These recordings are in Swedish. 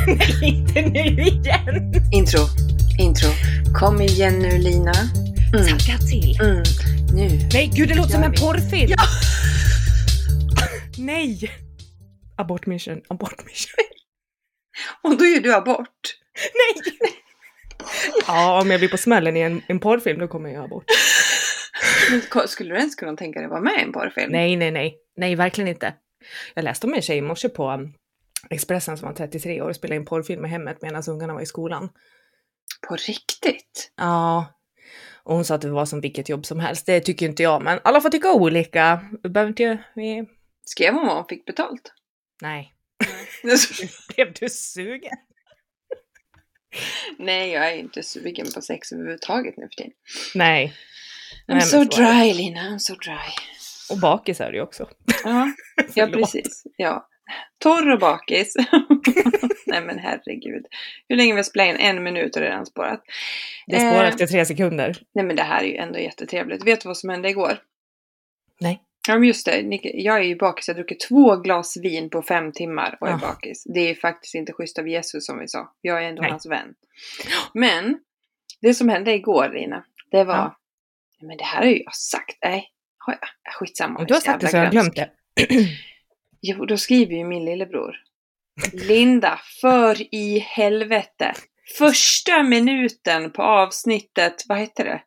Nej, inte nu igen. Intro. Kom igen nu, Lina. Tagga till. Nu. Nej, gud, det låter som en vi. porrfilm. Ja. Nej. Abort mission. Och då gör du abort. Nej. Ja, om jag blir på smällen i en porrfilm, då kommer jag abort. Men skulle du ens kunna tänka dig vara med i en porrfilm? Nej, verkligen inte. Jag läste om en tjej i morse på Expressen som var 33 år och spelade in porrfilm i hemmet medan ungarna var i skolan. På riktigt? Ja. Och hon sa att det var som vilket jobb som helst. Det tycker inte jag, men alla får tycka olika. Behöver inte vi... Skrev hon vad hon fick betalt? Nej. Blev du sugen? Nej, jag är inte sugen på sex överhuvudtaget nu för tiden. Nej. I'm so dry, Lina. I'm so dry. Och bakis är det ju också. Ja, precis. Ja. Torr och bakis. Nej men herregud. Hur länge vi spelar in? 1 minut och det är redan spårat. Det spårar efter 3 sekunder. Nej men det här är ju ändå jättetrevligt. Vet du vad som hände igår? Nej. Ja men just det. Jag är ju bakis. Jag druckit 2 glas vin på 5 timmar och är bakis. Det är faktiskt inte schysst av Jesus som vi sa. Jag är ändå hans vän. Men det som hände igår, Lina. Det var... Ja. Men det här har ju jag sagt. Nej. Skitsamma. Och du har sagt det så jag har glömt det. Jo, då skriver ju min lillebror. Linda, för i helvete. Första minuten på avsnittet, vad heter det?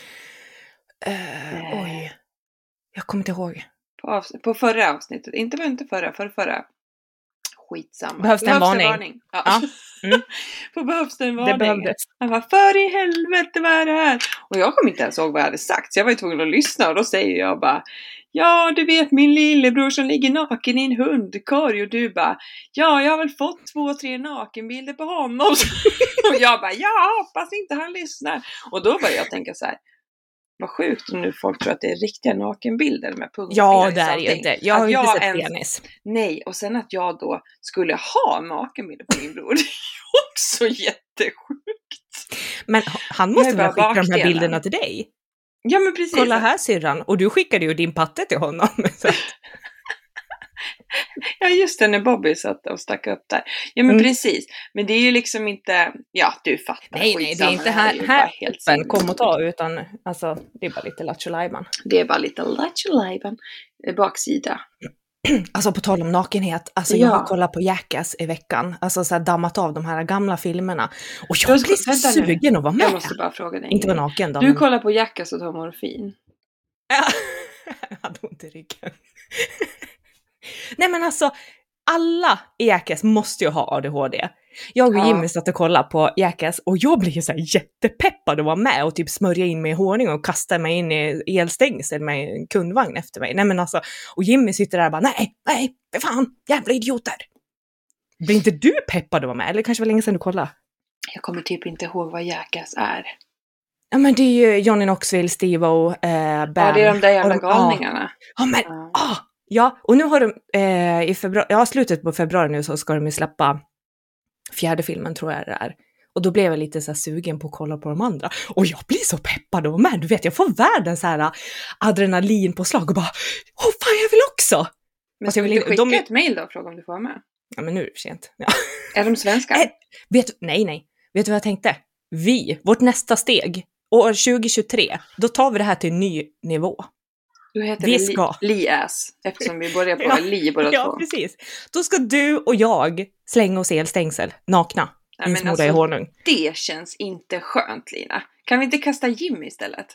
Oj. Jag kommer inte ihåg. På förra avsnittet. Inte förra. Skitsamma. Behövs det en varning? Ja. Behövs det en varning? Det behövdes. Han var för i helvete, vad är det här? Och jag kom inte ens ihåg vad jag hade sagt. Så jag var ju tvungen att lyssna. Och då säger jag bara... Ja, du vet min lillebror som ligger naken i en hundkorg. Och du bara... Ja, jag har väl fått 2-3 nakenbilder på honom. Och jag bara... Ja, hoppas inte han lyssnar. Och då började jag tänka så här... Vad sjukt om nu folk tror att det är riktiga nakenbilder med punkter. Ja, det är ju inte. Jag har ju inte sett penis. Nej, och sen att jag då skulle ha nakenbilder på min bror. Det är också jättesjukt. Men han måste väl skicka de här bilderna till dig? Ja, men precis. Kolla här, syrran. Och du skickade ju din patte till honom. Ja, just det, när Bobby satt och stack upp där. Ja, men precis. Men det är ju liksom inte... Ja, du fattar. Nej, det är inte här helt kom och ta, utan alltså, det är bara lite lattjo-lajban. Det är bara lite lattjo-lajban. Baksida. Alltså på tal om nakenhet, alltså jag har kollat på Jackass i veckan, alltså så här dammat av de här gamla filmerna och jag blir så sugen att vara med. Jag måste bara fråga dig. Inte vara naken då. Du kollar på Jackass och tar morfin. Ja, jag hade ont i ryggen. Nej men alltså, alla i Jackass måste ju ha ADHD. Jag och Jimmy satt och kollade på Jackass och jag blev ju så här jättepeppad att vara med och typ smörja in mig i honung och kasta mig in i elstängsel med en kundvagn efter mig. Nej men alltså, och Jimmy sitter där och bara nej, för fan, jävla idioter. Blir inte du peppad att vara med? Eller kanske var länge sedan du kollade? Jag kommer typ inte ihåg vad Jackass är. Ja men det är ju Johnny Knoxville, Steve-O, Bam. Ja, det är de där jävla galningarna. Ja men, ja, och nu har de i februari, slutet på februari nu så ska de ju släppa 4:e filmen tror jag det är. Och då blev jag lite så här sugen på att kolla på de andra. Och jag blir så peppad och med. Du vet, jag får världens så här adrenalin på slag och bara, fan jag vill också! Men ska du skicka ett mejl då och fråga om du får vara med? Ja men nu är det för sent. Ja. Är de svenska? Nej. Vet du vad jag tänkte? Vårt nästa steg, år 2023, då tar vi det här till en ny nivå. Då heter det Li-ass, eftersom vi börjar på Li båda två. Ja, precis. Då ska du och jag slänga oss i elstängsel, nakna, insmorda i honung. Det känns inte skönt, Lina. Kan vi inte kasta Jimmy istället?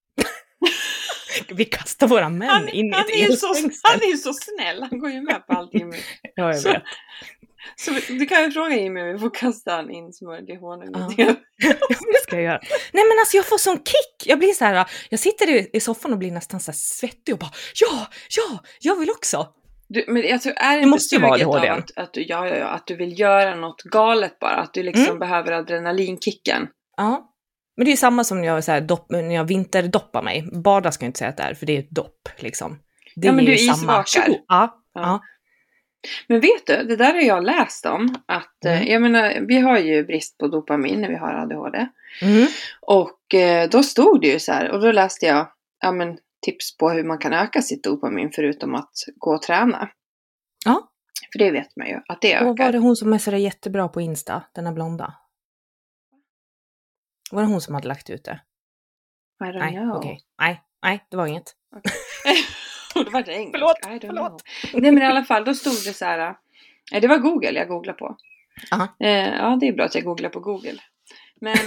Vi kastar våra män in i ett elstängsel. Han är ju så snäll, han går ju med på allt, Jimmy. Ja, jag vet. Så du kan ju fråga Jimmy om vi får kasta han insmörd i honung. Ja, det ska jag göra. Nej men alltså jag får sån kick. Jag blir så här, jag sitter i soffan och blir nästan så här svettig och bara, ja, jag vill också. Men jag tror, är det inte måste suget av att du vill göra något galet bara? Att du liksom behöver adrenalinkicken? Ja, men det är ju samma som när jag vinterdoppar mig. Bada ska jag inte säga att det är, för det är ett dopp liksom. Det men är du isvakar. Ja. Men vet du, det där har jag läst om. Att, jag menar, vi har ju brist på dopamin när vi har ADHD. Och då stod det ju så här, och då läste jag tips på hur man kan öka sitt dopamin förutom att gå och träna. Ja. För det vet man ju, att det ökar. Och var det hon som är så jättebra på Insta, den här blonda? Var det hon som hade lagt ut det? I don't know. Okej. Nej, det var inget. Okay. Och det var det engelska. Förlåt. Nej, men i alla fall, då stod det så här. Det var Google jag googlade på. Aha. Ja, det är bra att jag googlar på Google. Men,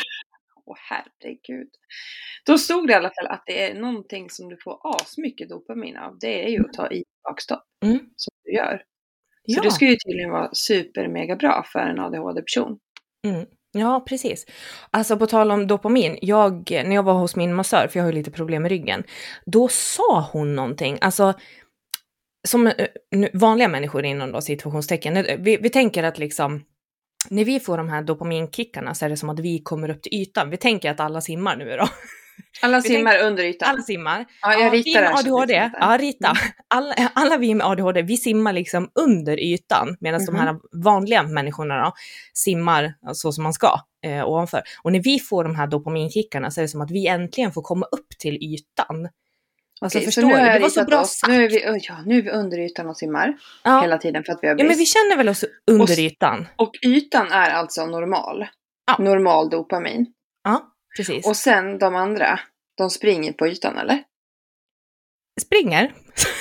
herregud. Då stod det i alla fall att det är någonting som du får asmycket dopamin av. Det är ju att ta i bakstopp. Som du gör. Så det ska ju tydligen vara super mega bra för en ADHD-person. Ja, precis. Alltså på tal om dopamin, när jag var hos min massör, för jag har ju lite problem med ryggen, då sa hon någonting, alltså som vanliga människor inom då situationstecken, vi tänker att liksom, när vi får de här dopaminkickarna så är det som att vi kommer upp till ytan. Vi tänker att alla simmar nu då. Alla simmar under ytan. Alla simmar. Ja, jag ritar med ADHD. Ja, rita. Alla vi med ADHD, vi simmar liksom under ytan. Medan de här vanliga människorna då, simmar så som man ska ovanför. Och när vi får de här dopaminkickarna så är det som att vi äntligen får komma upp till ytan. Alltså okej, förstår du? Det var så bra sagt. Nu är vi under ytan och simmar hela tiden för att vi har brist. Ja, men vi känner väl oss under ytan. Och ytan är alltså normal. Ja. Normal dopamin. Ja, precis. Och sen de andra, de springer på ytan, eller? Springer?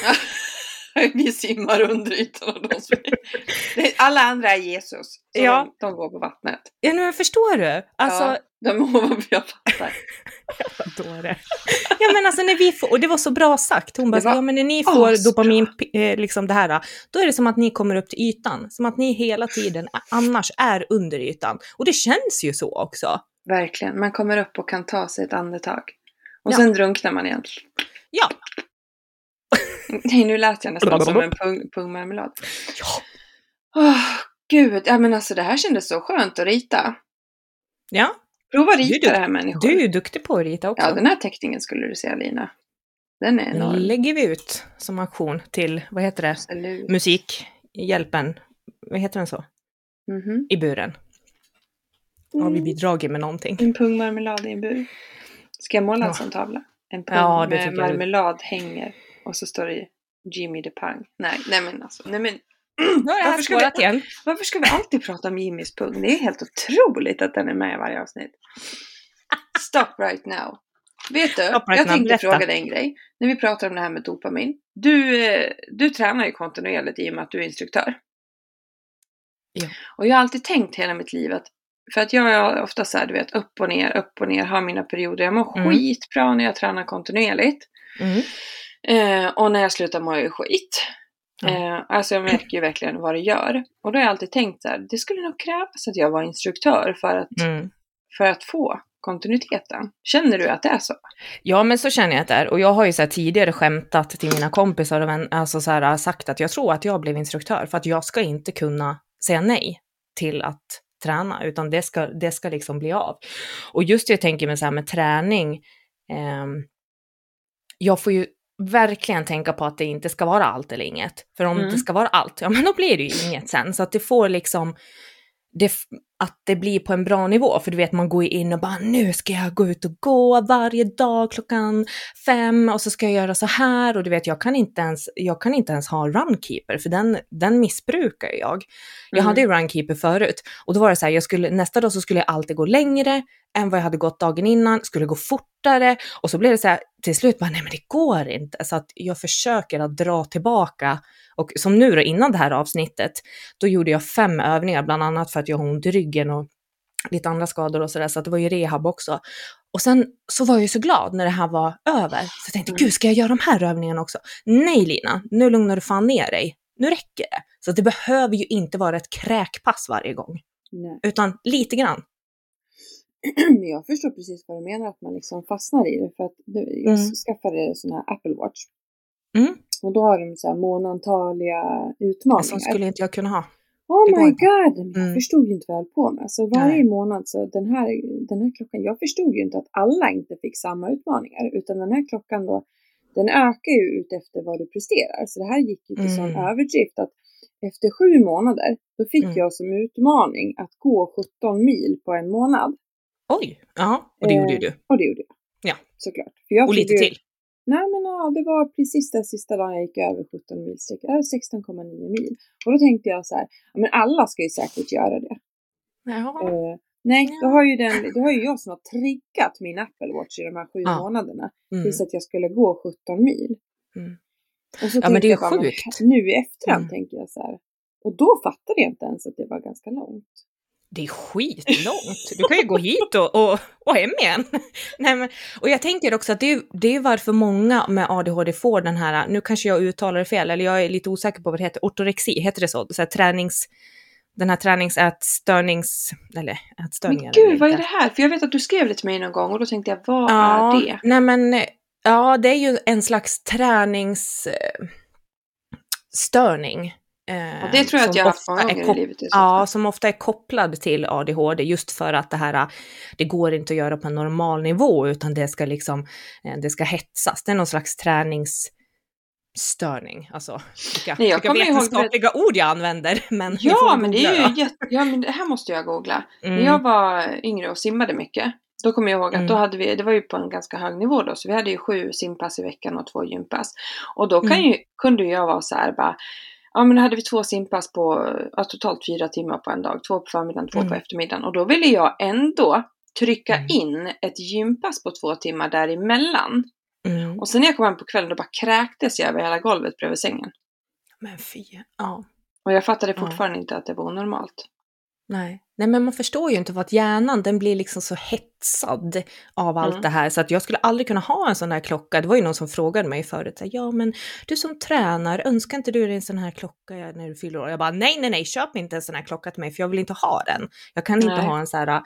Vi simmar under ytan och de springer. Alla andra är Jesus. Så de går på vattnet. Ja, nu förstår du. Alltså, ja, de jag fattar. Jag förstår det. Ja, men alltså när vi får, och det var så bra sagt. Hon bara, men när ni får dopamin, liksom det här, då är det som att ni kommer upp till ytan. Som att ni hela tiden annars är under ytan. Och det känns ju så också. Verkligen. Man kommer upp och kan ta sig ett andetag. Och sen drunknar man igen. Ja. Nej, nu lät jag nästan som en pungmarmelad. Ja. Gud. Ja, men alltså det här kändes så skönt att rita. Ja. Prova rita det här människor. Du är ju duktig på att rita också. Ja, den här teckningen skulle du se, Lina. Den är enorm. Den lägger vi ut som aktion till, vad heter det? Absolut. Musikhjälpen. Vad heter den så? I buren. Har vi bidragit med någonting? En pungmarmelad i en bur. Ska jag måla en sån tavla? En pung med marmelad hänger. Och så står det Jimmy the Pung. Nej men alltså. Nej men. Varför ska vi alltid prata om Jimmys pung? Det är helt otroligt att den är med i varje avsnitt. Stop right now. Vet du, jag tänkte fråga dig en grej. När vi pratar om det här med dopamin. Du tränar ju kontinuerligt i och med att du är instruktör. Ja. Och jag har alltid tänkt hela mitt liv att, för att jag är ofta så här, du vet, upp och ner, har mina perioder. Jag mår skitbra när jag tränar kontinuerligt. Och när jag slutar mår jag ju skit. Alltså jag märker ju verkligen vad det gör. Och då har jag alltid tänkt så här, det skulle nog krävas att jag var instruktör för att få kontinuiteten. Känner du att det är så? Ja, men så känner jag att det är. Och jag har ju så här tidigare skämtat till mina kompisar och alltså så här, sagt att jag tror att jag blev instruktör för att jag ska inte kunna säga nej till att träna, utan det ska liksom bli av. Och just det jag tänker med så här med träning, jag får ju verkligen tänka på att det inte ska vara allt eller inget. För om det ska vara allt, ja men då blir det ju inget sen. Så att det får liksom, att det blir på en bra nivå. För du vet, man går in och bara, nu ska jag gå ut och gå varje dag 5:00 och så ska jag göra så här. Och du vet, jag kan inte ens ha runkeeper, för den missbrukar jag. Jag hade ju runkeeper förut. Och då var det så här, nästa dag så skulle jag alltid gå längre än vad jag hade gått dagen innan. Skulle gå fortare. Och så blev det så här, till slut bara, nej men det går inte. Så att jag försöker att dra tillbaka. Och som nu då, innan det här avsnittet, då gjorde jag 5 övningar, bland annat för att jag har ont i ryggen och lite andra skador och sådär, så att det var ju rehab också. Och sen så var jag ju så glad när det här var över, så jag tänkte, gud ska jag göra de här övningarna också? Nej Lina, nu lugnar du fan ner dig, nu räcker det. Så det behöver ju inte vara ett kräkpass varje gång, utan lite grann. Men jag förstår precis vad du menar, att man liksom fastnar i det, för att jag skaffade sån här Apple Watch. Och då har de så här månantaliga utmaningar. Så skulle inte jag kunna ha. Oh my god, jag förstod ju inte vad jag höll på med. Så varje månad, så den här klockan, jag förstod ju inte att alla inte fick samma utmaningar. Utan den här klockan då, den ökar ju ut efter vad du presterar. Så det här gick ju till sån överdrift att efter 7 månader, då fick jag som utmaning att gå 17 mil på en månad. Oj, ja, och det gjorde ju du. Och det gjorde jag. Ja. Såklart. För jag och lite till. Nej men ja, det var precis den sista dagen jag gick över 17 milsträck. 16,9 mil. Och då tänkte jag så här, ja, men alla ska ju säkert göra det. Ja. Nej, då har ju jag som har triggat min Apple Watch i de här 7 månaderna. Tills att jag skulle gå 17 mil. Och så men det är ju jag bara, sjukt. Nu i efterhand tänker jag så här. Och då fattade jag inte ens att det var ganska långt. Det är skitlångt. Du kan ju gå hit och hem igen. Nej, men, och jag tänker också att det är varför många med ADHD får den här, nu kanske jag uttalar det fel, eller jag är lite osäker på vad det heter, ortorexi, heter det så? Så här den här träningsätstörnings, eller ätstörningar. Men gud, vad är det här? För jag vet att du skrev det till mig någon gång och då tänkte jag, vad är det? Nej men, ja det är ju en slags träningsstörning. Ja, det tror jag att jag har haft många gånger i livet. Ja, som ofta är kopplad till ADHD just för att det går inte att göra på en normal nivå utan det ska hetsas. Det är någon slags träningsstörning. Alltså, vilka vetenskapliga ord jag använder. Men men det är ju men det här måste jag googla. När jag var yngre och simmade mycket, då kommer jag ihåg att då hade vi, det var ju på en ganska hög nivå då, så vi hade ju 7 simpass i veckan och 2 gympass. Och då kunde jag vara så här bara, ja men då hade vi 2 simpass på totalt 4 timmar på en dag. 2 på förmiddagen, 2 på eftermiddagen. Och då ville jag ändå trycka in ett gympass på 2 timmar däremellan. Och sen när jag kom hem på kvällen då bara kräktes jag över hela golvet bredvid sängen. Men fy, ja. Och jag fattade fortfarande inte att det var onormalt. Nej, men man förstår ju inte vad att hjärnan, den blir liksom så hetsad av allt det här. Så att jag skulle aldrig kunna ha en sån här klocka. Det var ju någon som frågade mig förut. Ja, men du som tränar, önskar inte du dig en sån här klocka när du fyller år? Jag bara, nej, köp inte en sån här klocka till mig. För jag vill inte ha den. Jag kan inte ha en så här,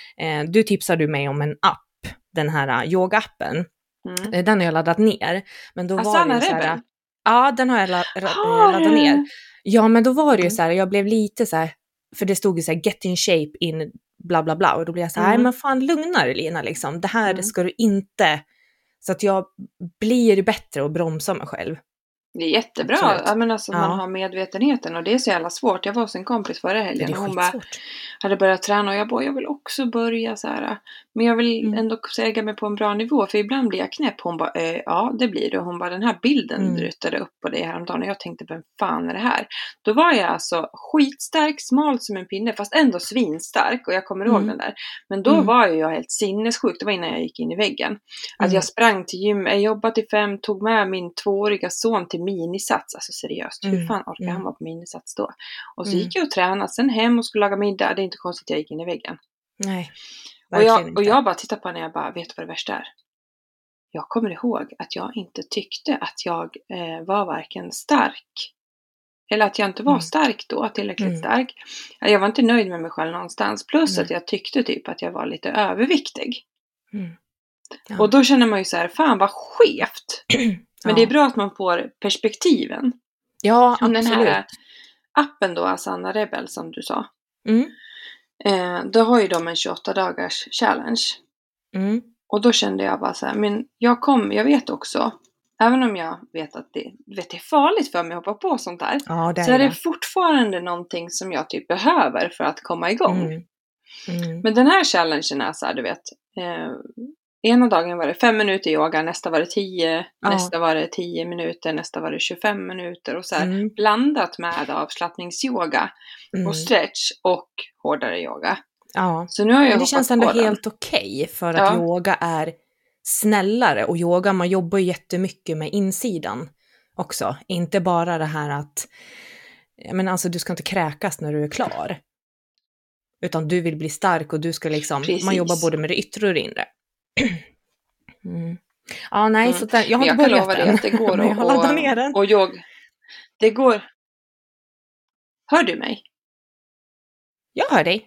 du tipsade mig om en app. Den här yoga-appen. Den har jag laddat ner. Men då var det så här, ja, den har jag laddat ner. Ja, men då var det ju så här, jag blev lite så här, för det stod ju så här, get in shape in bla bla bla. Och då blev jag så här, men fan lugna dig Lina liksom. Det här ska du inte. Så att jag blir bättre och bromsar mig själv. Det är jättebra. Ja, men alltså, man har medvetenheten och det är så jävla svårt. Jag var hos en kompis förra helgen och hon bara hade börjat träna och jag vill också börja så här. Men jag vill ändå säga mig på en bra nivå för ibland blir jag knäpp. Hon bara, ja det blir det. Och hon bara, den här bilden ryttade upp på det häromdagen och jag tänkte, vem fan är det här? Då var jag alltså skitstark, smal som en pinne fast ändå svinstark och jag kommer ihåg den där. Men då var jag helt sinnessjuk. Det var innan jag gick in i väggen. Att jag sprang till gym, jag jobbade till 5, tog med min 2-åriga son till minisats, alltså seriöst, hur fan orkar han vara på minisats då? Och så gick jag och tränade, sen hem och skulle laga middag, det är inte konstigt att jag gick in i väggen. Nej, och jag bara tittar på henne och jag bara, vet du vad det värsta är? Jag kommer ihåg att jag inte tyckte att jag var varken stark, eller att jag inte var stark då, tillräckligt stark. Jag var inte nöjd med mig själv någonstans, plus att jag tyckte typ att jag var lite överviktig. Ja. Och då känner man ju så här, fan vad skevt. Men det är bra att man får perspektiven. Ja, absolut. Den här appen då, Asana Rebel som du sa. Då har ju de en 28-dagars challenge. Och då kände jag bara så här, men jag vet också, även om jag vet att det är farligt för mig att hoppa på sånt där. Ja, så är det fortfarande någonting som jag typ behöver för att komma igång. Men den här challengen är så här, du vet. Ena dagen var det 5 minuter yoga, nästa var det 10, nästa var det 10 minuter, nästa var det 25 minuter och så här blandat med avslappningsyoga och stretch och hårdare yoga. Ja, så nu har jag det känns ändå helt okej för att yoga är snällare och yoga, man jobbar ju jättemycket med insidan också. Inte bara det här att, men alltså du ska inte kräkas när du är klar. Utan du vill bli stark och du ska liksom, man jobbar både med det yttre och det inre. Ja, nej, så där, jag har inte börjat än. Det går men jag har laddat ner den. Och det går. Hör du mig? Jag hör dig.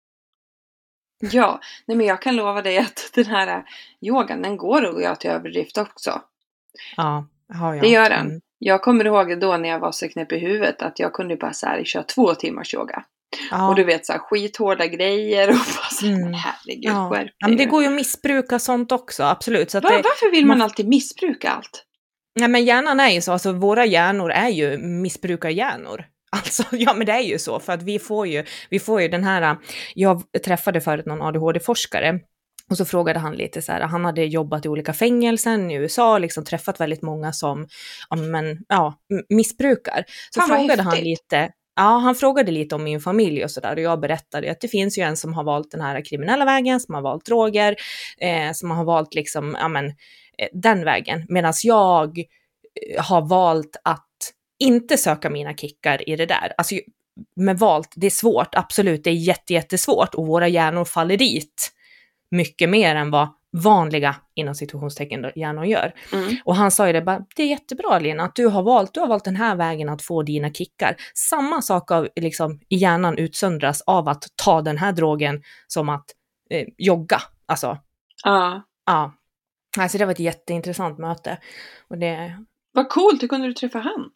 Ja, nej men jag kan lova dig att den här yogan, den går att göra till överdrift också. Ja, har jag. Det gör den. Jag kommer ihåg då när jag var så knäpp i huvudet att jag kunde bara så här köra 2 timmars yoga. Ja. Och du vet så här skithårda grejer och bara så här, herregud, skärp. Ja, men det går ju att missbruka sånt också, absolut. Så att varför vill man alltid missbruka allt? Nej, men hjärnan är ju så, alltså våra hjärnor är ju missbrukarhjärnor. Alltså, ja men det är ju så, för att vi får ju den här, jag träffade förut någon ADHD-forskare Och så frågade han lite så här, han hade jobbat i olika fängelsen i USA, liksom träffat väldigt många som missbrukar. Så Fan, vad frågade han häftigt. lite, han frågade lite om min familj och sådär, och jag berättade att det finns ju en som har valt den här kriminella vägen, som har valt droger, som har valt liksom, den vägen, medan jag har valt att inte söka mina kickar i det där. Alltså, med valt, det är svårt, absolut, det är jättesvårt, och våra hjärnor faller dit mycket mer än vad vanliga, inom situationstecken, hjärnor gör. Och han sa ju det, bara, det är jättebra Lena, att du har valt den här vägen att få dina kickar. Samma sak av, liksom, i hjärnan utsöndras av att ta den här drogen som att jogga. Alltså, ja. Alltså det var ett jätteintressant möte. Och det... Vad coolt, hur kunde du träffa han?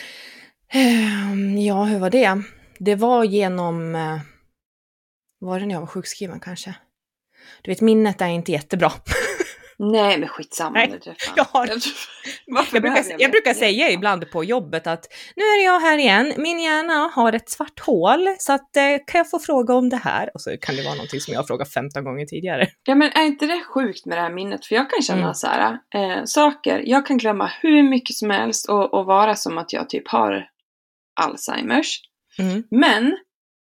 Ja, hur var det? Det var genom... var det när jag var sjukskriven kanske? Du vet, minnet är inte jättebra. Nej, men skitsamma. Nej, jag brukar säga ibland på jobbet att nu är jag här igen, min hjärna har ett svart hål, så att kan jag få fråga om det här? Och så kan det vara någonting som jag har frågat 15 gånger tidigare. Ja, men är inte det sjukt med det här minnet? För jag kan känna så här, saker, jag kan glömma hur mycket som helst och vara som att jag typ har Alzheimers. Men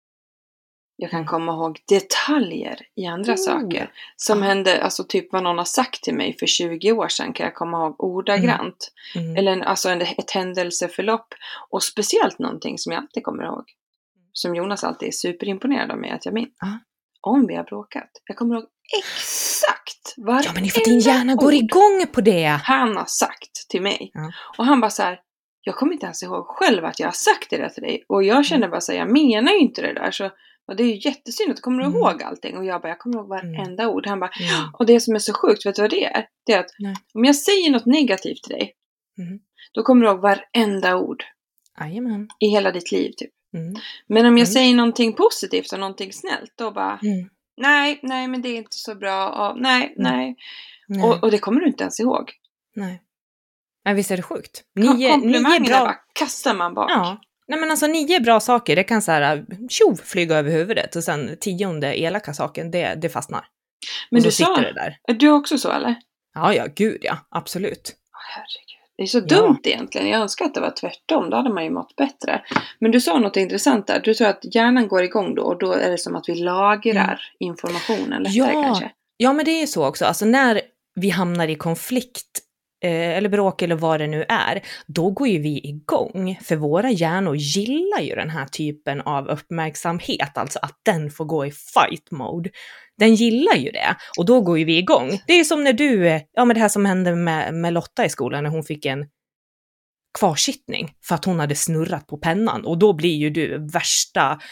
jag kan komma ihåg detaljer i andra saker som hände, alltså typ vad någon har sagt till mig för 20 år sedan kan jag komma ihåg ordagrant. Eller ett händelseförlopp. Och speciellt någonting som jag alltid kommer ihåg. Som Jonas alltid är superimponerad av mig att jag minns. Om vi har bråkat. Jag kommer ihåg exakt vad. Ja, men det är för att din hjärna går igång på det. Han har sagt till mig. Och han bara så här, jag kommer inte ens ihåg själv att jag har sagt det där till dig. Och jag känner bara så här, jag menar ju inte det där. Så och det är ju jättesynd att du kommer ihåg allting. Och jag kommer ihåg varenda ord. Han bara, och det som är så sjukt, vet du vad det är? Det är att om jag säger något negativt till dig, då kommer du ihåg varenda ord. Jajamän. I hela ditt liv typ. Men om jag säger någonting positivt och någonting snällt, då bara, nej, men det är inte så bra. Och, nej. Och det kommer du inte ens ihåg. Nej, visst är det sjukt. Komplimangerna bara kastar man bak. Ja. Nej, men alltså 9 bra saker, det kan så här flyga över huvudet, och sen 10:e elaka saken, det fastnar. Men du sitter det där. Är du också så, eller? Ja, gud ja, absolut. Herregud. Det är så dumt egentligen. Jag önskar att det var tvärtom, då hade man ju mått bättre. Men du sa något intressant där. Du sa att hjärnan går igång då, och då är det som att vi lagrar informationen lättare kanske. Ja, men det är så också. Alltså när vi hamnar i konflikt eller bråk eller vad det nu är, då går ju vi igång, för våra hjärnor gillar ju den här typen av uppmärksamhet, alltså att den får gå i fight mode. Den gillar ju det, och då går ju vi igång. Det är som när du, men det här som hände med Lotta i skolan, när hon fick en kvarsittning för att hon hade snurrat på pennan, och då blir ju du värsta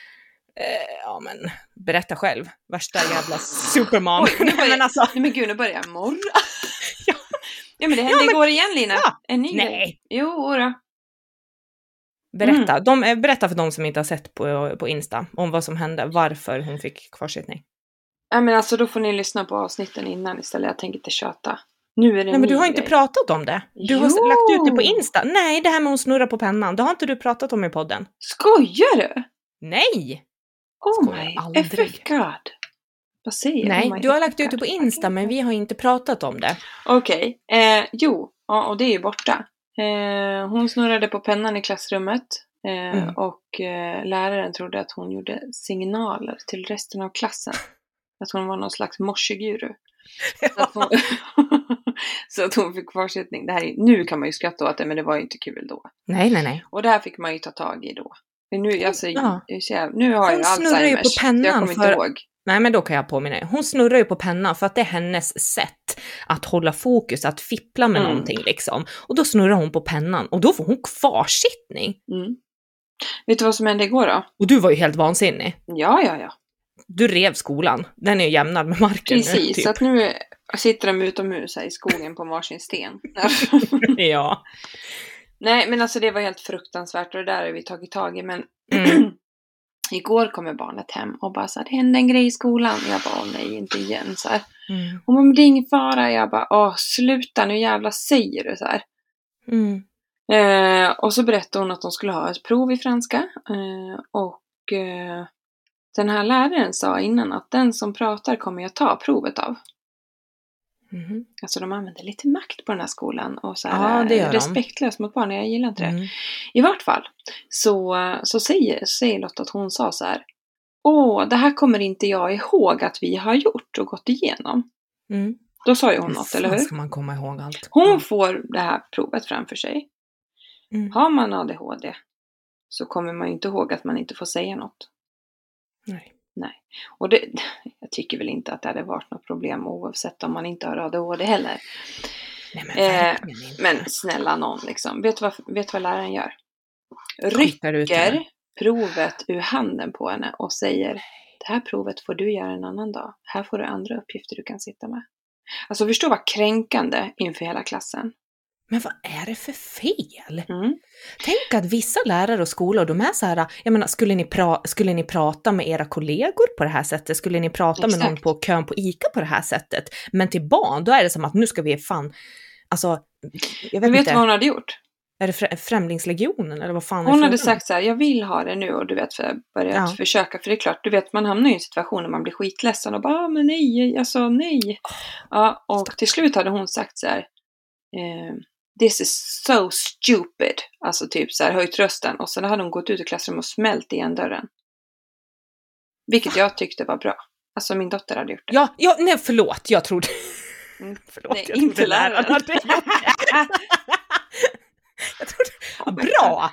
berätta själv, värsta jävla superman. Oj, men gud, nu börjar jag morra. Ja, men det hände igår igen, Lina. En ny grej. Jo då. Berätta. Berätta för de som inte har sett på Insta om vad som hände, varför hon fick kvarsittning. Ja, men alltså då får ni lyssna på avsnitten innan istället. Jag tänker inte köta. Nu är det Nej, men du har inte pratat om det. Du har lagt ut det på Insta. Nej, det här med hon snurrar på pennan, det har inte du pratat om i podden. Skojar du? Nej! Oh my FF God. Vad säger Nej, du har lagt ut det på Insta, men vi har inte pratat om det. Okej. Och det är ju borta. Hon snurrade på pennan i klassrummet. Och läraren trodde att hon gjorde signaler till resten av klassen. Att hon var någon slags morseguru. Så att hon fick kvarsittning. Nu kan man ju skratta åt det, men det var ju inte kul då. Nej. Och det här fick man ju ta tag i då. Men nu har jag Alzheimers. Hon snurrar ju på pennan, jag kommer inte ihåg. Nej, men då kan jag påminna dig. Hon snurrar ju på pennan för att det är hennes sätt att hålla fokus, att fippla med någonting liksom. Och då snurrar hon på pennan, och då får hon kvarsittning. Vet du vad som hände igår då? Och du var ju helt vansinnig. Ja. Du rev skolan. Den är ju jämnad med marken. Precis, nu, typ. Så att nu sitter de utomhus här i skogen på varsin sten. Ja. Nej, men alltså det var helt fruktansvärt, och det där har vi tagit tag i. Men igår kommer barnet hem och bara så här, det hände en grej i skolan. Jag bara, nej, inte igen så här. Och men det är ingen fara. Jag bara, sluta nu, jävla säger du så här. Och så berättade hon att de skulle ha ett prov i franska. Och den här läraren sa innan att den som pratar kommer jag ta provet av. Mhm. Alltså de använder lite makt på den här skolan och så här, Ja, det gör de. respektlöst mot barn. Jag gillar inte det. Mm. I vart fall så säger Lotta att hon sa så här: det här kommer inte jag ihåg att vi har gjort och gått igenom. Mm. Då sa ju hon något, eller hur? Ska man komma ihåg allt? Hon får det här provet framför sig. Mm. Har man ADHD så kommer man ju inte ihåg att man inte får säga något. Nej. Och jag tycker väl inte att det hade varit något problem oavsett om man inte har ADHD heller. Nej, men verkligen inte. Men snälla någon liksom. Vet du vad läraren gör? Skickar ut henne. Rycker provet ur handen på henne och säger: det här provet får du göra en annan dag. Här får du andra uppgifter du kan sitta med. Alltså förstå vad kränkande inför hela klassen. Men vad är det för fel? Mm. Tänk att vissa lärare och skolor, de är så här, jag menar, skulle ni prata med era kollegor på det här sättet? Skulle ni prata med någon på kön på ICA på det här sättet? Men till barn, då är det som att nu ska vi alltså, jag vet inte. Vad hon hade gjort? Är det Främlingslegionen eller vad fan? Hon hade sagt så här: jag vill ha det nu, och du vet, börjat försöka, för det är klart, du vet, man hamnar i en situation där man blir skitledsen och bara, men nej, alltså nej. Ja, och till slut hade hon sagt så här: this is so stupid. Alltså typ så här, höjt rösten. Och sen hade hon gått ut i klassrummet och smält igen dörren. Vilket jag tyckte var bra. Alltså min dotter hade gjort det. Ja, nej förlåt, jag trodde... Förlåt, nej, jag inte läraren hade gjort det. Jag trodde... Bra!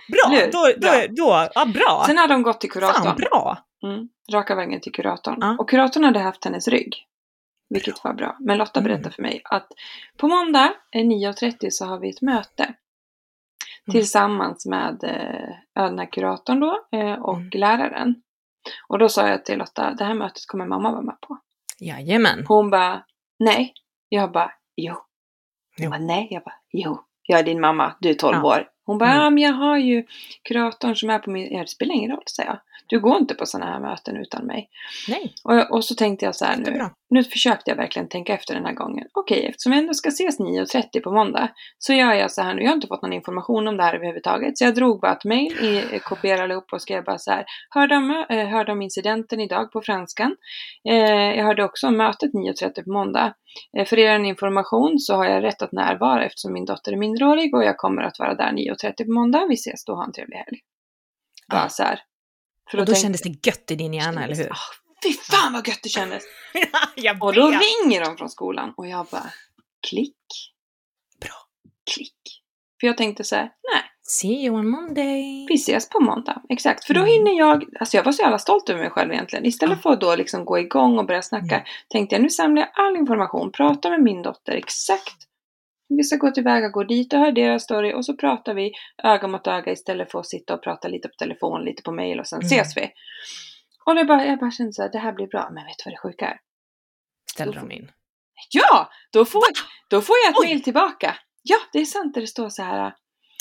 Bra! Sen hade de gått till kuratorn. Fan, bra! Raka vägen till kuratorn. Ja. Och kuratorn hade haft hennes rygg. Vilket var bra. Men Lotta berättade för mig att på måndag 9:30 så har vi ett möte. Tillsammans med den här kuratorn då och läraren. Och då sa jag till Lotta: det här mötet kommer mamma vara med på. Jajamän. Hon bara: nej. Jag bara: jo. Hon bara: nej. Jag bara: jo. Jag är din mamma, du är 12 år. Hon bara: men jag har ju kuratorn som är på min... Det spelar ingen roll, säger jag. Du går inte på sådana här möten utan mig. Nej. Och så tänkte jag så här nu försökte jag verkligen tänka efter den här gången. Okej, eftersom vi ändå ska ses 9:30 på måndag, så gör jag så här nu. Jag har inte fått någon information om det här överhuvudtaget. Så jag drog bara ett mejl, kopierade upp och skrev bara så här: hörde om incidenten idag på franskan. Jag hörde också om mötet 9:30 på måndag. För er information så har jag rätt att närvara eftersom min dotter är minderårig, och jag kommer att vara där 9:30 på måndag. Vi ses då, ha en trevlig helg. Bara så här. Och då kändes det gött i din hjärna, eller hur? Fy fan vad gött det kändes! Och då ringer de från skolan och jag bara, klick. Bra. Klick. För jag tänkte så här: nej. See you on Monday. Vi ses på måndag, exakt. För då hinner jag, alltså jag var så jävla stolt över mig själv egentligen. Istället för att då liksom gå igång och börja snacka, tänkte jag, nu samlar jag all information, pratar med min dotter exakt. Vi ska gå tillväga, gå dit och höra deras story, och så pratar vi öga mot öga istället för att sitta och prata lite på telefon, lite på mail, och sen ses vi. Och jag bara kände så här: det här blir bra. Men vet du vad det sjuka är? Ställer de in? Ja! Då får jag ett mail tillbaka. Ja, det är sant, det står så här: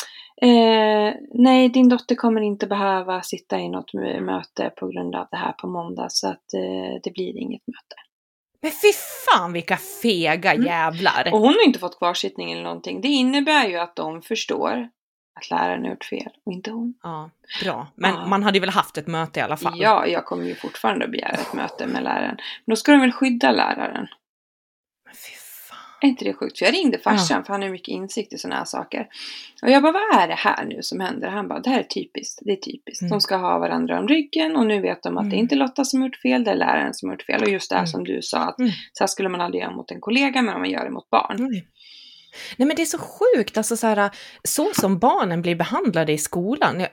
nej, din dotter kommer inte behöva sitta i något möte på grund av det här på måndag, så att det blir inget möte. Men fy fan vilka fega jävlar! Och hon har inte fått kvarsittning eller någonting. Det innebär ju att de förstår att läraren har gjort fel och inte hon. Ja, bra. Men man hade väl haft ett möte i alla fall? Ja, jag kommer ju fortfarande att begära ett möte med läraren. Men då ska de väl skydda läraren. Men fy fan. Är inte det sjukt? Så jag ringde farsan, för han har mycket insikt i sådana här saker. Och jag bara: vad är det här nu som händer? Han bara: det här är typiskt. Det är typiskt. De ska ha varandra om ryggen, och nu vet de att det är inte Lotta som har gjort fel, det är läraren som har gjort fel. Och just det här som du sa, att så här skulle man aldrig göra mot en kollega, men om man gör det mot barn. Nej, men det är så sjukt, alltså så som barnen blir behandlade i skolan.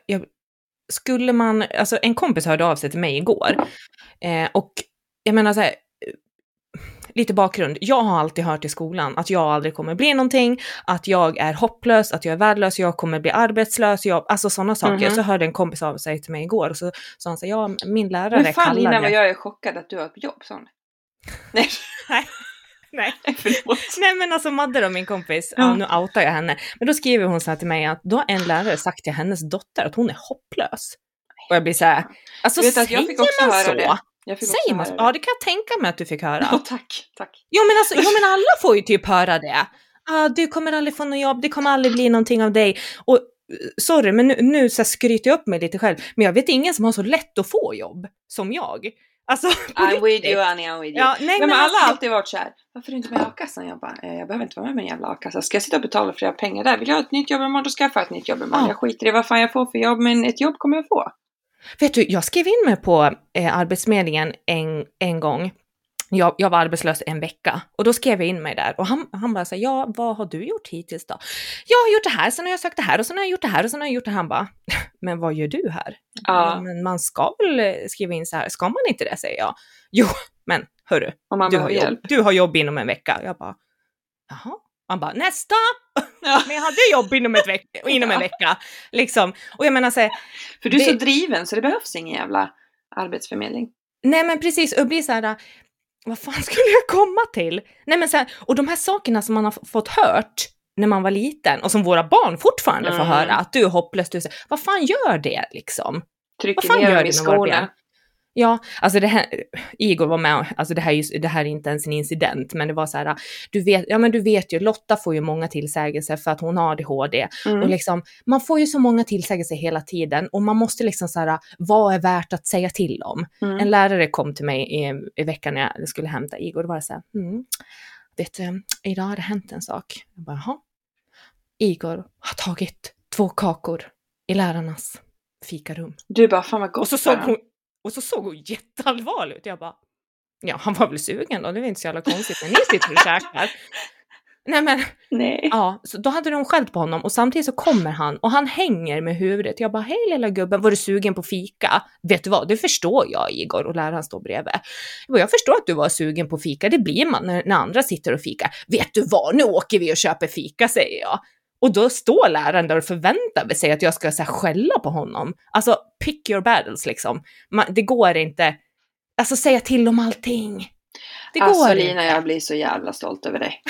En kompis hörde av sig till mig igår. Och jag menar så här, lite bakgrund. Jag har alltid hört i skolan att jag aldrig kommer bli någonting, att jag är hopplös, att jag är värdelös, jag kommer bli arbetslös, alltså sådana saker. Så hörde en kompis av sig till mig igår och så sa han så: ja, min lärare men fan, kallade... Men jag är chockad att du har ett jobb, sån. Nej. Nej. Nej, men alltså Madde då, min kompis, nu outar jag henne. Men då skriver hon så här till mig att då har en lärare sagt till hennes dotter att hon är hopplös. Och jag blir så här, alltså säger man så? Säger man så? Ja, det kan jag tänka mig att du fick höra. Ja, tack. Jo, men alla får ju typ höra det. Du kommer aldrig få något jobb, det kommer aldrig bli någonting av dig. Och sorry, men nu så skryter jag upp mig lite själv. Men jag vet ingen som har så lätt att få jobb som jag. Alltså, I'm with you, Annie, I'm with you. Ja, nej, men alla alltså, har alltid varit så här. Varför är du inte med i a-kassan? Jag bara, jag behöver inte vara med med en jävla a-kassa. Ska jag sitta och betala för pengar där? Vill jag ha ett nytt jobb imorgon, då ska jag få ett nytt jobb imorgon. Ja. Jag skiter i vad fan jag får för jobb, men ett jobb kommer jag få. Vet du, jag skrev in mig på Arbetsförmedlingen en gång. Jag var arbetslös en vecka och då skrev jag in mig där och han bara så här, ja, vad har du gjort hittills då? Jag har gjort det här, sen har jag sökt det här och sen har jag gjort det här och sen har jag gjort det här. Han bara, men vad gör du här? Ja, men man ska väl skriva in så här, ska man inte det, säger jag. Jo, men hörru, du har jobb inom en vecka. Jag bara, jaha. Man bara, nästa! Ja. Men jag hade jobb inom en vecka. Liksom. Och jag menar så här, för du är så driven så det behövs ingen jävla arbetsförmedling. Nej, men precis, och blir så här, vad fan skulle jag komma till? Nej, men så här, och de här sakerna som man har fått hört när man var liten och som våra barn fortfarande får höra, att du är hopplös, du säger, vad fan gör det liksom? Trycker ner dem i skorna. Ja, alltså det här, Igor var med, alltså det här är inte ens en incident, men det var så här, du vet ju, Lotta får ju många tillsägelser för att hon har ADHD, och liksom, man får ju så många tillsägelser hela tiden, och man måste liksom så här, vad är värt att säga till om? En lärare kom till mig i veckan när jag skulle hämta Igor, och var så här, vet du, idag har det hänt en sak. Jag bara, jaha. Igor har tagit 2 kakor i lärarnas fikarum. Du bara, fan vad gott. Och så såg hon jätteallvarlig ut. Jag bara, ja, han var väl sugen då. Det var inte så jävla konstigt när ni sitter och käkar. Nej. Ja, så då hade de skällt på honom. Och samtidigt så kommer han och han hänger med huvudet. Jag bara, hej lilla gubben, var du sugen på fika? Vet du vad, det förstår jag, Igor. Och läraren står bredvid. Jag förstår att du var sugen på fika. Det blir man när andra sitter och fika. Vet du vad, nu åker vi och köper fika, säger jag. Och då står läraren där och förväntar sig att jag ska så här, skälla på honom. Alltså, pick your battles liksom. Det går inte. Alltså, säga till om allting. Det alltså, går Lina, inte. Jag blir så jävla stolt över dig.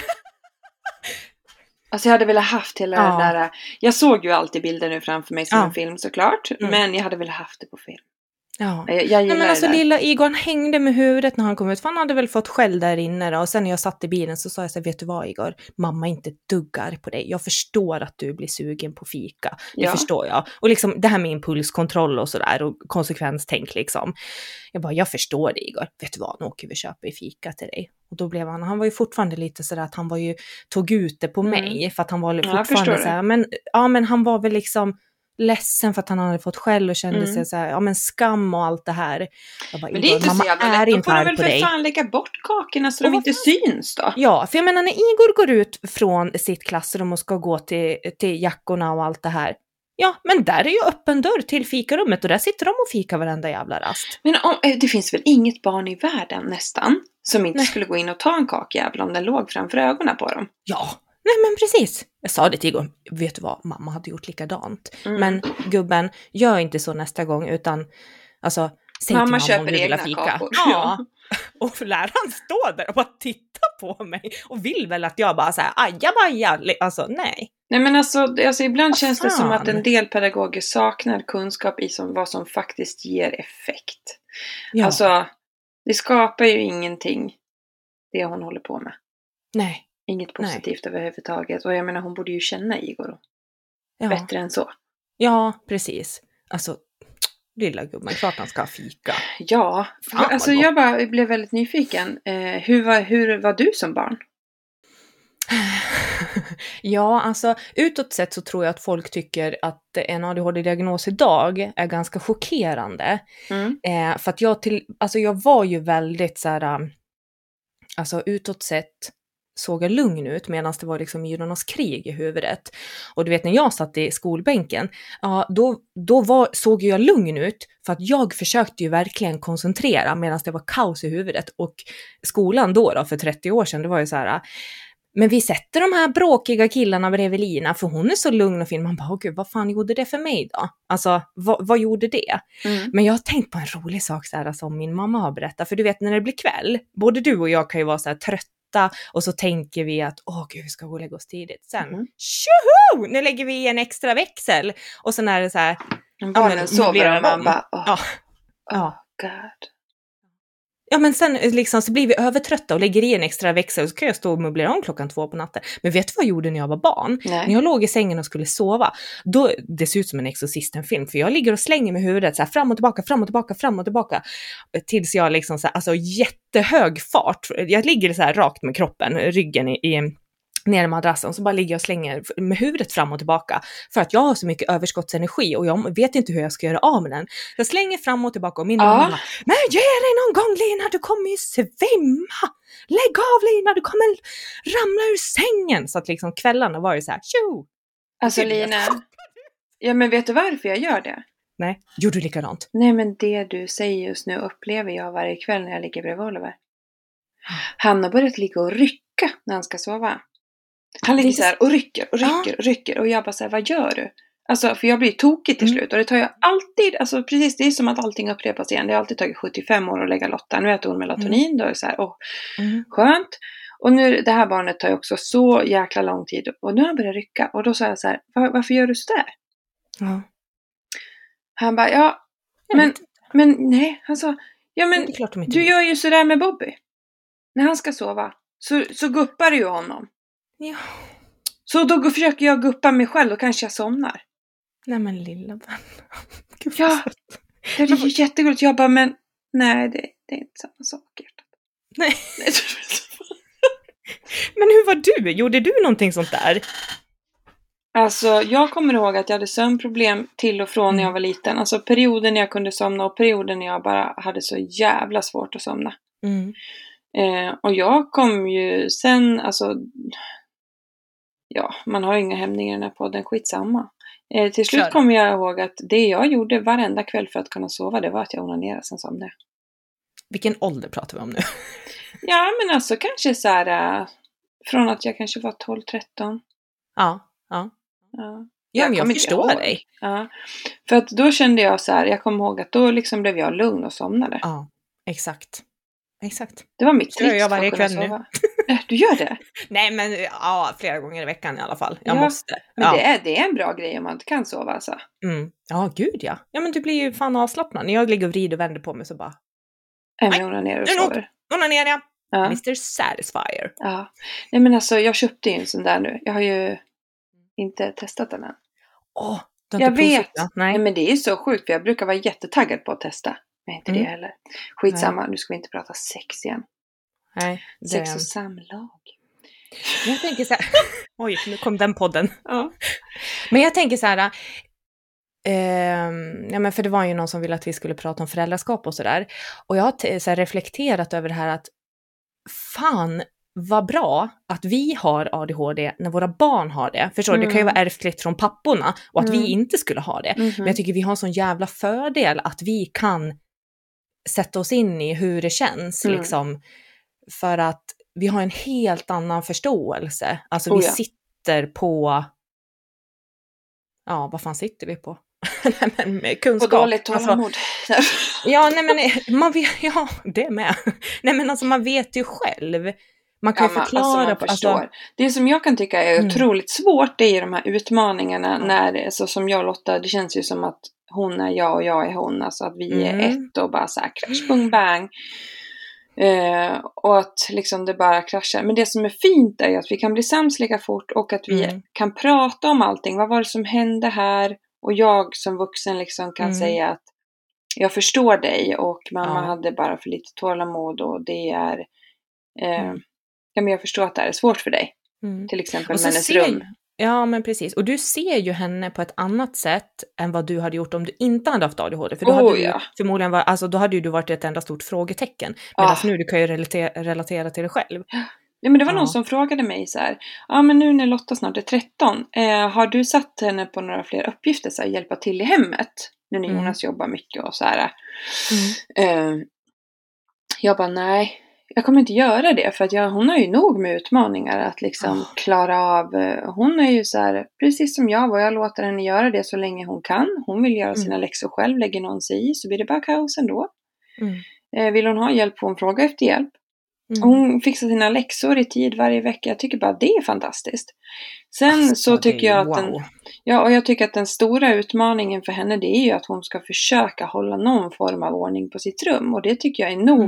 Alltså, jag hade velat haft hela den där... Jag såg ju alltid bilder nu framför mig som en film såklart. Men jag hade velat haft det på film. Ja. Jag gillar men alltså det där. lilla Igor, han hängde med huvudet när han kom ut. För han hade väl fått skäll där inne då. Och sen när jag satt i bilen så sa jag så här, vet du vad Igor? Mamma inte duggar på dig. Jag förstår att du blir sugen på fika. Det förstår jag. Och liksom det här med impulskontroll och sådär. Och konsekvenstänk liksom. Jag förstår det Igor. Vet du vad? Nu åker vi och köper fika till dig. Och då blev han var ju fortfarande lite sådär att han var ju, tog ut det på mig. För att han var fortfarande så här, men han var väl liksom ledsen för att han hade fått skäll och kände sig så här, men skam och allt det här. Jag bara, men det är inte mamma så jävla är lätt. Då inte får du väl på för dig. fan lägga bort kakorna så de inte syns då. Ja, för jag menar när Igor går ut från sitt klassrum och ska gå till jackorna och allt det här. Ja, men där är ju öppen dörr till fikarummet och där sitter de och fikar varenda jävla rast. Men det finns väl inget barn i världen nästan som inte skulle gå in och ta en kakjävel om den låg framför ögonen på dem. Ja. Nej men precis. Jag sa det till Igor. Vet du vad? Mamma hade gjort likadant. Men gubben, gör inte så nästa gång. Utan, alltså, säg mamma till mamma om du vill egna fika. kakor. Ja. Och läraren står där och bara tittar på mig. Och vill väl att jag bara säger ajabaja. Alltså, nej. Nej men alltså ibland känns det som att en del pedagoger saknar kunskap i vad som faktiskt ger effekt. Ja. Alltså, det skapar ju ingenting. Det hon håller på med. Nej. Inget positivt överhuvudtaget. Och jag menar, hon borde ju känna Igor. Ja. Bättre än så. Ja, precis. Alltså, lilla gubben, klart han ska ha fika. Ja, alltså jag bara blev väldigt nyfiken. Hur var du som barn? Ja, alltså utåt sett så tror jag att folk tycker att en ADHD-diagnos idag är ganska chockerande. För att jag var ju väldigt så här, alltså utåt sett såg jag lugn ut medan det var liksom Myrornas krig i huvudet. Och du vet när jag satt i skolbänken, såg jag lugn ut för att jag försökte ju verkligen koncentrera medan det var kaos i huvudet. Och skolan då för 30 år sedan, det var ju så här, men vi sätter de här bråkiga killarna bredvid Lina för hon är så lugn och fin. Man bara, gud, vad fan gjorde det för mig då? Alltså, vad gjorde det? Men jag har tänkt på en rolig sak så här, som min mamma har berättat. För du vet, när det blir kväll, både du och jag kan ju vara så här trötta och så tänker vi att, gud, vi ska gå och lägga oss tidigt. Sen, tjoho! Nu lägger vi i en extra växel. Och sen är det så här, barnen sover och man bara, God. Ja, men sen liksom så blir vi övertrötta och lägger i en extra växel och så kan jag stå och möblera om 2:00 på natten. Men vet du vad jag gjorde när jag var barn? Nej. När jag låg i sängen och skulle sova, då, det ser ut som en Exorcisten-film, för jag ligger och slänger med huvudet så här fram och tillbaka, fram och tillbaka, fram och tillbaka, tills jag liksom så här, alltså jättehög fart. Jag ligger så här rakt med kroppen, ryggen ner i madrassen, så bara ligger jag och slänger med huvudet fram och tillbaka för att jag har så mycket överskottsenergi och jag vet inte hur jag ska göra av med den. Jag slänger fram och tillbaka och min mamma, men ge dig någon gång Lina, du kommer ju svimma! Lägg av Lina, du kommer ramla ur sängen! Så att liksom kvällarna var ju så här, tjo! Alltså Lina, ja men vet du varför jag gör det? Nej, gjorde du likadant? Nej, men det du säger just nu upplever jag varje kväll när jag ligger bredvid Oliver. Han har börjat ligga och rycka när han ska sova. Han ligger så här och rycker. Och jag bara så här, vad gör du? Alltså, för jag blir tokig till slut. Och det tar jag alltid, alltså precis, det är som att allting upprepas igen. Det har alltid tagit 75 år att lägga Lotta. Nu äter hon melatonin, då är det så här, skönt. Och nu, det här barnet tar ju också så jäkla lång tid. Och nu har han börjat rycka. Och då sa jag så här, varför gör du så där? Ja. Han bara, men nej, han sa, ja men du gör ju sådär med Bobby. När han ska sova, så guppar du ju honom. Ja. Så då försöker jag guppa mig själv och kanske jag somnar. Nej men lilla vän. Gud, ja, det är ju jättegulligt. Jag bara, men nej, det är inte samma sak. Nej. Men hur var du? Gjorde du någonting sånt där? Alltså, jag kommer ihåg att jag hade sömnproblem till och från när jag var liten. Alltså perioden när jag kunde somna och perioden när jag bara hade så jävla svårt att somna. Och jag kom ju sen, alltså, ja, man har inga hämningar i den här podden, skitsamma. Till slut kom jag ihåg att det jag gjorde varenda kväll för att kunna sova, det var att jag onanerade, sen somnade jag. Vilken ålder pratar vi om nu? Ja, men alltså kanske så här, från att jag kanske var 12-13. Ja. Ja, men jag förstår dig. Ja, för att då kände jag så här, jag kommer ihåg att då liksom blev jag lugn och somnade. Ja, exakt. Det var mitt trick jag varje kväll nu. Du gör det? Nej, men ja, flera gånger i veckan i alla fall. Jag måste. Men det är en bra grej om man inte kan sova alltså. Ja, gud ja. Ja, men du blir ju fan avslappnad. När jag ligger och vrider och vänder på mig så bara... Onanerar och sover. Onanerar jag. Ja. Mr. Satisfier. Ja. Nej, men alltså jag köpte en sån där nu. Jag har ju inte testat den än. Jag vet. Nej, men det är så sjukt för jag brukar vara jättetaggad på att testa. Men inte det heller. Skitsamma, nu ska vi inte prata sex igen. Nej. Sex och samlag. Jag tänker så här... Oj, nu kom den podden. Ja. Men jag tänker så här... ja, men för det var ju någon som ville att vi skulle prata om föräldraskap och sådär. Och jag har så här reflekterat över det här att fan vad bra att vi har ADHD när våra barn har det. Förstår du? Det kan ju vara ärftligt från papporna och att vi inte skulle ha det. Men jag tycker vi har en sån jävla fördel att vi kan sätta oss in i hur det känns liksom. För att vi har en helt annan förståelse. Alltså vi sitter på... Ja, vad fan sitter vi på? Nej, men med kunskap. På dåligt tålamod. Alltså, ja, nej men man vet, ja, det med. Nej men alltså man vet ju själv. Man kan ju förklara. Alltså, man förstår. Det som jag kan tycka är otroligt svårt, det är de här utmaningarna när, alltså, som jag och Lotta, det känns ju som att hon är jag och jag är hon. Alltså att vi är ett och bara så här crash, bung, bang. Och att liksom det bara kraschar. Men det som är fint är att vi kan bli sams lika fort och att vi kan prata om allting. Vad var det som hände här? Och jag som vuxen liksom kan säga att jag förstår dig och mamma hade bara för lite tålamod och det är ja, men jag förstår att det är svårt för dig. Till exempel med hennes rum. Ja, men precis. Och du ser ju henne på ett annat sätt än vad du hade gjort om du inte hade haft ADHD. För då hade du förmodligen varit, alltså då hade ju du varit ett enda stort frågetecken. Medan nu du kan ju relatera till dig själv. Ja, men det var någon som frågade mig så här. Ja, men nu när Lotta snart är 13. Har du satt henne på några fler uppgifter? Så här, hjälpa till i hemmet. Nu när Jonas jobbar mycket och så här. Jag bara, nej. Jag kommer inte göra det. För att hon har ju nog med utmaningar att liksom klara av. Hon är ju så här, precis som jag. Och jag låter henne göra det så länge hon kan. Hon vill göra sina läxor själv. Lägger någon sig i så blir det bara kaos ändå. Vill hon ha hjälp får hon fråga efter hjälp. Hon fixar sina läxor i tid varje vecka. Jag tycker bara det är fantastiskt. Sen så tycker jag att och jag tycker att den stora utmaningen för henne, det är ju att hon ska försöka hålla någon form av ordning på sitt rum. Och det tycker jag är nog att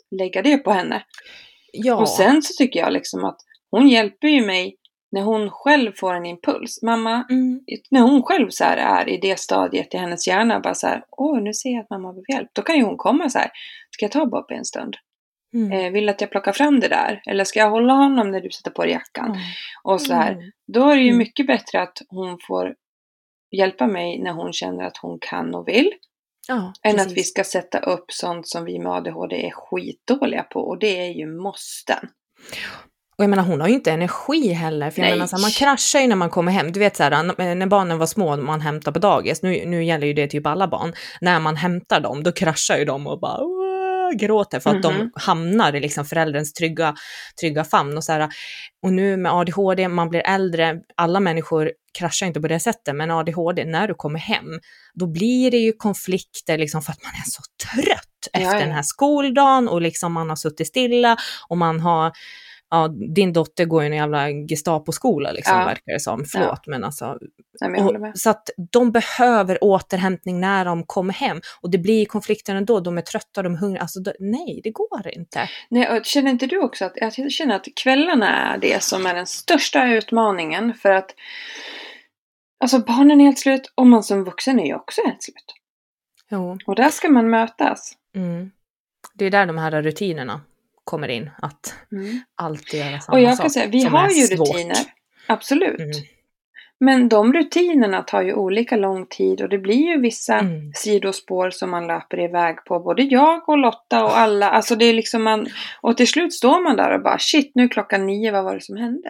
lägga det på henne. Ja. Och sen så tycker jag liksom att hon hjälper ju mig när hon själv får en impuls. Mamma, när hon själv så här är i det stadiet i hennes hjärna, bara så här, nu ser jag att mamma behöver hjälp. Då kan ju hon komma så här, ska jag ta Bob en stund? Vill att jag plockar fram det där? Eller ska jag hålla honom när du sätter på dig jackan? Och så här. Då är det ju mycket bättre att hon får hjälpa mig när hon känner att hon kan och vill. Ja, än att vi ska sätta upp sånt som vi med ADHD är skitdåliga på. Och det är ju måsten. Och jag menar, hon har ju inte energi heller. För jag menar, så här, man kraschar ju när man kommer hem. Du vet så här, när barnen var små, man hämtar på dagis. Nu gäller ju det typ alla barn. När man hämtar dem, då kraschar ju de och bara gråter. För att de hamnar i liksom förälderns trygga famn. Och, så här, och nu med ADHD, man blir äldre. Alla människor kraschar inte på det sättet. Men ADHD, när du kommer hem, då blir det ju konflikter liksom, för att man är så trött efter den här skoldagen. Och liksom man har suttit stilla och man har... Ja, din dotter går ju en jävla Gestapo-skola liksom, verkar det som. Förlåt, men alltså... så att de behöver återhämtning när de kommer hem. Och det blir konflikter ändå, de är trötta, de är hungriga. Alltså, nej, det går inte. Nej, och känner inte du också att... Jag känner att kvällarna är det som är den största utmaningen. För att... Alltså, barnen är helt slut och man som vuxen är ju också helt slut. Jo. Och där ska man mötas. Det är där de här rutinerna kommer in, att alltid göra samma sak. Och jag kan säga, vi har ju rutiner, absolut. Men de rutinerna tar ju olika lång tid och det blir ju vissa sidospår som man löper iväg på, både jag och Lotta och alla. Alltså det är liksom och till slut står man där och bara, shit, nu 9:00, vad var det som hände?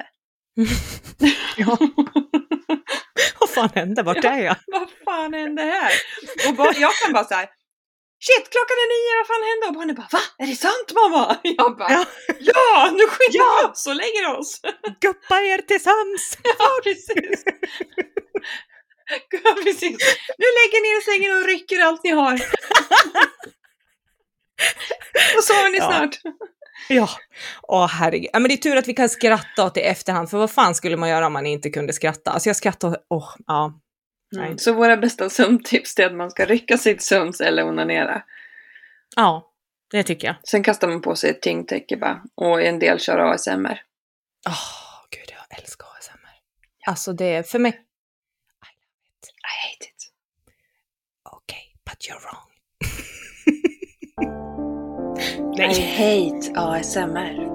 Ja. Vad fan hände? Vart är jag? Vad fan hände här? Och jag kan bara så här, shit, 9:00, vad fan hände? Och barnen bara, va? Är det sant, mamma? Jag bara, ja, nu skiter vi oss och lägger oss. Guppa er till sans. Ja, precis. Ja, precis. Nu lägger ni er i sängen och rycker allt ni har. Och sover ni snart. Ja, herregud. Men det är tur att vi kan skratta åt det i efterhand. För vad fan skulle man göra om man inte kunde skratta? Alltså jag skrattar, Så våra bästa sömntips är att man ska rycka sitt sömns eller onanera. Ja, det tycker jag. Sen kastar man på sig ett tyngdtäcke bara. Och en del kör ASMR. Gud, jag älskar ASMR. Alltså det är för mig. I hate it. Okay, but you're wrong. I hate ASMR.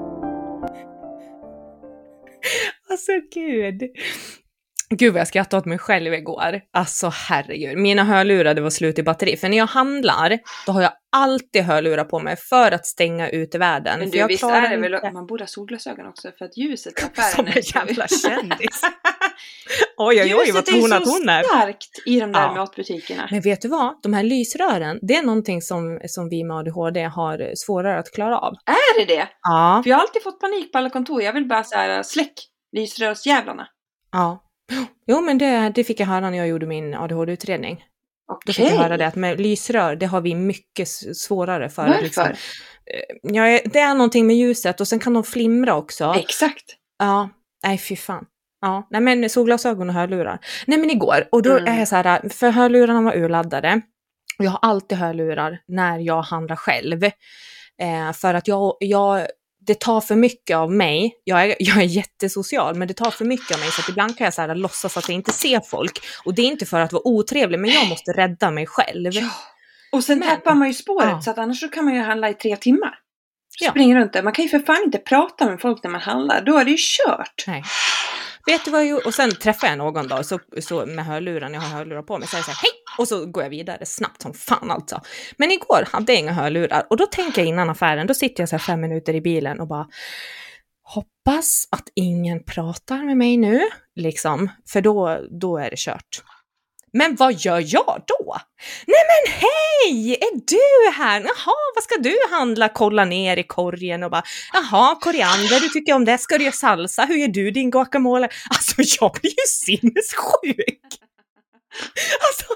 Alltså Gud vad jag skrattade åt mig själv igår. Alltså herregud. Mina hörlurar, det var slut i batteri. För när jag handlar, då har jag alltid hörlurar på mig för att stänga ut i världen. Men för jag visst är det väl, man borde ha solglasögon också för att ljuset i affären som en jävla kändis. oj, vad tonat hon är. Ljuset är så starkt i de där matbutikerna. Men vet du vad? De här lysrören, det är någonting som vi med ADHD har svårare att klara av. Är det? Ja. För jag har alltid fått panik på alla kontor. Jag vill bara så här, släck lysrörsjävlarna. Ja. Jo, men det fick jag höra när jag gjorde min ADHD-utredning. Okay. Då fick jag höra det att med lysrör, det har vi mycket svårare för. Varför? Liksom, det är någonting med ljuset och sen kan de flimra också. Exakt. Ja, nej fy fan. Ja, nej men solglasögon och hörlurar. Nej men igår, och då är jag så här, för hörlurarna var urladdade. Och jag har alltid hörlurar när jag handlar själv. För att det tar för mycket av mig. Jag är jättesocial, men det tar för mycket av mig. Så att ibland kan jag så här låtsas att jag inte ser folk. Och det är inte för att vara otrevlig, men jag måste rädda mig själv. Ja. Och sen tappar man ju spåret, så att annars så kan man ju handla i 3 timmar. Springer runt där. Man kan ju för fan inte prata med folk när man handlar. Då är det ju kört. Nej. Vet du vad jag gjorde? Och sen träffar jag någon dag så med hörluran, jag har hörlurar på mig, så jag säger hej! Och så går jag vidare snabbt som fan alltså. Men igår hade jag inga hörlurar. Och då tänker jag innan affären, då sitter jag så här 5 minuter i bilen och bara hoppas att ingen pratar med mig nu. Liksom, för då är det kört. Men vad gör jag då? Nej men hej! Är du här? Jaha, vad ska du handla? Kolla ner i korgen och bara, jaha, koriander, du tycker om det. Ska du göra salsa? Hur gör du din guacamole? Alltså jag blir ju sinnessjuk. Alltså,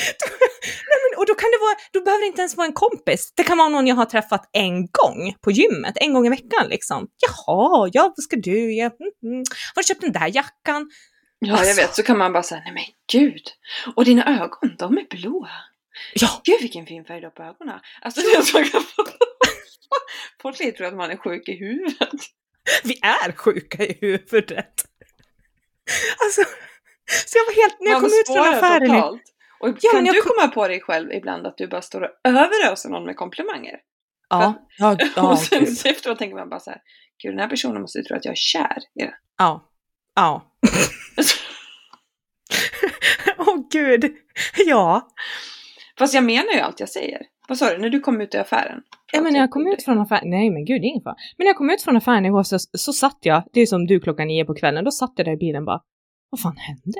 och då kan det vara, då behöver det inte ens vara en kompis. Det kan vara någon jag har träffat en gång på gymmet, en gång i veckan liksom. Jaha, vad ska du? Har du köpt den där jackan? Ja, jag vet. Så kan man bara säga, nej men gud. Och dina ögon, de är blåa. Ja. Gud, vilken fin färg du har på ögonen. Alltså det är så folkligt tror att man är sjuk i huvudet. Vi är sjuka i huvudet. Alltså, så jag var helt... När jag kom ut från affären... Totalt. Och kan du komma på dig själv ibland att du bara står och överöser någon med komplimanger? Ja. Och sen efteråt tänker man bara så här, gud, den här personen måste ju tro att jag är kär i det. Ja. Gud. Ja. Fast jag menar ju allt jag säger. Vad sa du? När du kom ut i affären? Ja, men när jag kom ut från affären... Nej, men gud, det är ingen fara. Men när jag kom ut från affären igår så satt jag... Det är som du 9:00 på kvällen. Då satt jag där i bilen bara... Vad fan hände?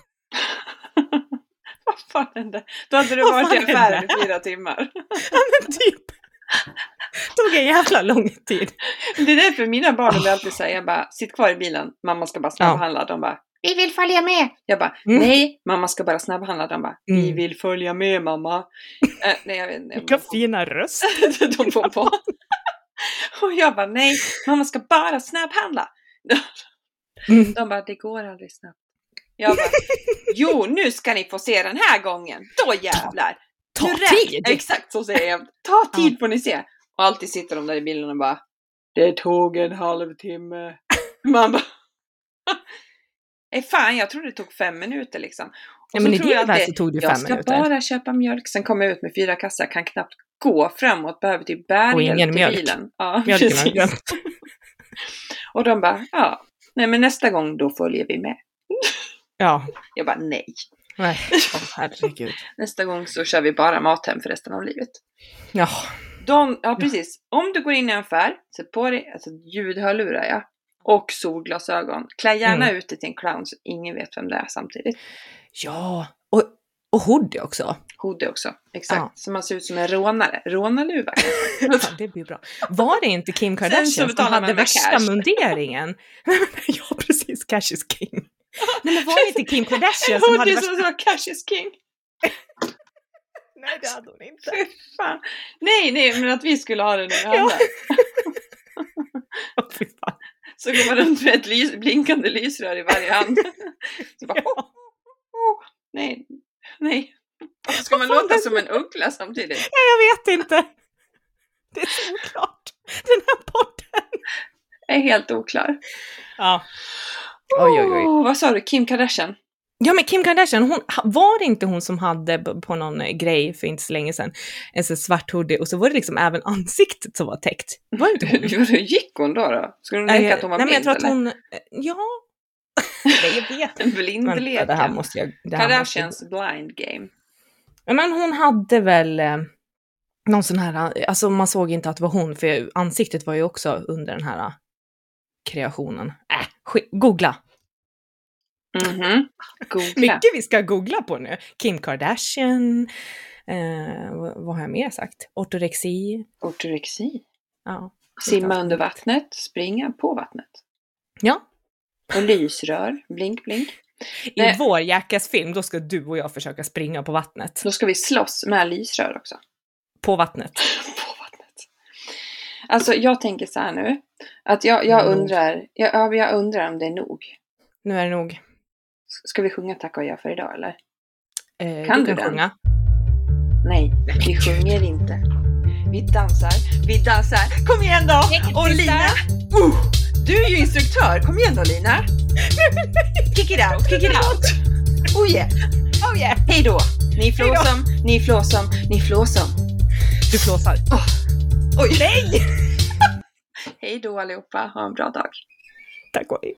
Vad fan hände? Då hade du varit i affären i 4 timmar. Ja, men typ. Tog en jävla lång tid. Det är därför mina barn vill alltid säga, jag bara, sitt kvar i bilen, mamma ska bara snabbhandla. De bara, vi vill följa med. Jag bara, nej, mamma ska bara snabbhandla. De bara, vi vill följa med, mamma. Nej, jag vet inte. Vilka fina röst. De får på. Och jag bara, nej, mamma ska bara snabbhandla. De bara, det går aldrig snabbt. Jag bara, jo, nu ska ni få se den här gången. Då jävlar. Ta tid! Exakt så säger jag. Ta tid får ni se. Och alltid sitter de där i bilen och bara, det tog en halvtimme. Man bara, fan, jag tror det tog 5 minuter liksom. Och ja, men i din värld så tog det 5 minuter. Jag ska bara köpa mjölk. Sen kommer jag ut med 4 kassar. Kan knappt gå framåt. Behöver typ bärhjälp till mjölk. Bilen. Ja, Mjölken. Och de bara, nej, men nästa gång då följer vi med. Ja. Jag bara, nej. Herregud. Nästa gång så kör vi bara Mathem för resten av livet. Ja. Precis. Om du går in i en affär, sätt på dig ljudhörlurar, och solglasögon. Klä gärna ut det till en clown så ingen vet vem det är samtidigt. Ja, och hoodie också. Hoodie också, exakt. Ja. Så man ser ut som en rånare. Rånarluva. Ja, det blir bra. Var det inte Kim Kardashian som hade värsta munderingen? Ja, precis. Cash is king. Nej, men var det inte Kim Kardashian som hade värsta... som sa cash is king. Nej, det hade hon inte. Fan. Nej, men att vi skulle ha det nu. Ja. Så går man runt med ett blinkande lysrör i varje hand. Så bara, nej. Varför ska man låta som en uggla samtidigt? Ja, jag vet inte. Det är så oklart. Den här podden är helt oklar. Ja. Oj. Vad sa du? Kim Kardashian? Ja, men Kim Kardashian, var det inte hon som hade på någon grej för inte så länge sedan en så svart hoodie och så var det liksom även ansiktet som var täckt. Var det inte hon? Hur gick hon då? Skulle hon leka att hon var blind? Nej, men jag tror att hon... Ja. Nej, jag vet inte. Blindleken. Det här måste jag... Kardashians blind game. Men hon hade väl någon sån här... Alltså man såg inte att det var hon, för ansiktet var ju också under den här kreationen. Googla. Googla. Mycket vi ska googla på nu. Kim Kardashian. Vad har jag mer sagt? Ortorexi. Ja. Simma under vattnet. Springa på vattnet. Ja. Och lysrör. Blink, blink. I vår Jackass-film, då ska du och jag försöka springa på vattnet. Då ska vi slåss med lysrör också. På vattnet. På vattnet. Alltså jag tänker så här nu. Att jag undrar. Jag undrar om det är nog. Nu är det nog. Ska vi sjunga tack och ja för idag eller? Kan du den? Sjunga? Nej, vi sjunger inte. Vi dansar. Kom igen då! Och Lina! Du är ju instruktör. Kom igen då Lina! Kick it out! Oh yeah! Hej då! Ni flåsom. Du flåsar. Oj! Nej! Hej då allihopa, ha en bra dag. Tack och hej.